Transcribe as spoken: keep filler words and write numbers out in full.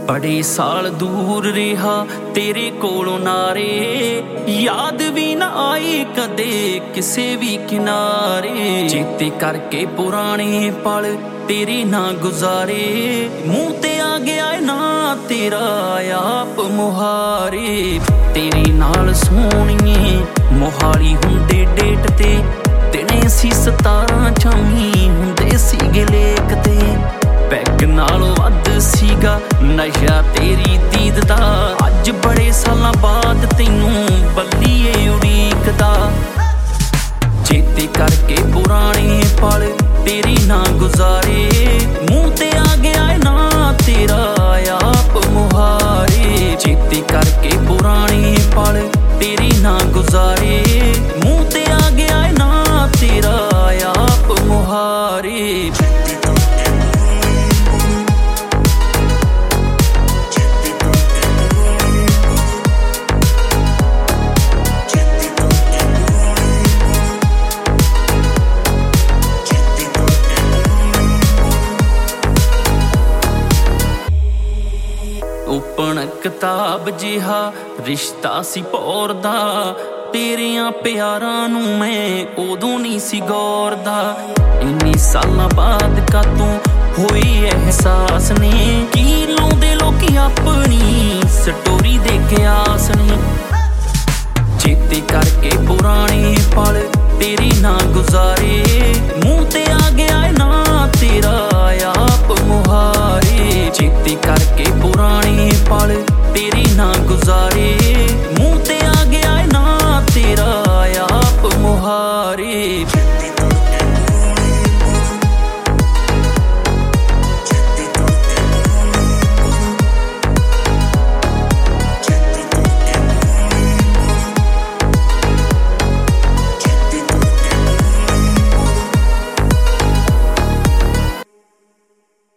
बड़े साल दूर रहा तेरे कोलों नारे, याद भी ना आई कदे किसे भी किनारे। चेते करके पुराने पल तेरे ना गुजारे, मुंह ते आ गया ना तेरा आप मुहारे। तेरे नाल सोहणिए मोहाली हुंदे डेट ते, दिने सी सतारां चावी हुंदे सीगे लेक ते। पैग नालों वध सीगा नशा तेरी दीद दा, अज बड़े सालां बाद तैनूं बल्लीए उड़ीकदा। चेते करके पुराने पल तेरी ना गुजारे, मुंह ते आ गया ना तेरा आप मुहारे। चेते करके पुराने पल तेरी ना गुजारे, मुंह ते आ गया ना तेरा आप मुहारे। ओपन किताब जिहा रिश्ता सी भौरदा, तेरियां प्यारां नूं मैं उदों नहीं सी गौरदा। इन्नी सालां बाद कातों होई एहसास ने, की लाउंदे लोकी अपनी स्टोरी दे क्यास ने। चेते करके पुराने पल तेरी ना गुजारे, मुंह ते आ गया